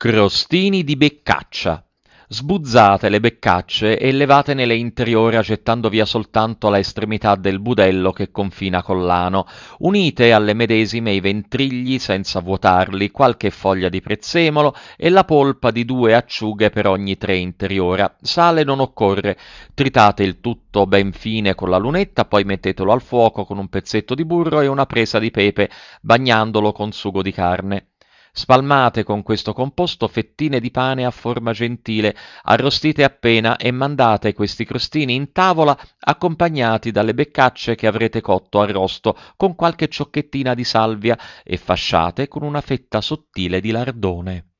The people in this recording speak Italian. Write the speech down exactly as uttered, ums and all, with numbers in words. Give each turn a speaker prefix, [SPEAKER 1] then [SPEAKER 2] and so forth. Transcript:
[SPEAKER 1] Crostini di beccaccia. Sbuzzate le beccacce e levatene le interiora gettando via soltanto la estremità del budello che confina col lano. Unite alle medesime i ventrigli senza vuotarli, qualche foglia di prezzemolo e la polpa di due acciughe per ogni tre interiora. Sale non occorre. Tritate il tutto ben fine con la lunetta, poi mettetelo al fuoco con un pezzetto di burro e una presa di pepe, bagnandolo con sugo di carne. Spalmate con questo composto fettine di pane a forma gentile, arrostite appena e mandate questi crostini in tavola accompagnati dalle beccacce che avrete cotto arrosto con qualche ciocchetina di salvia e fasciate con una fetta sottile di lardone.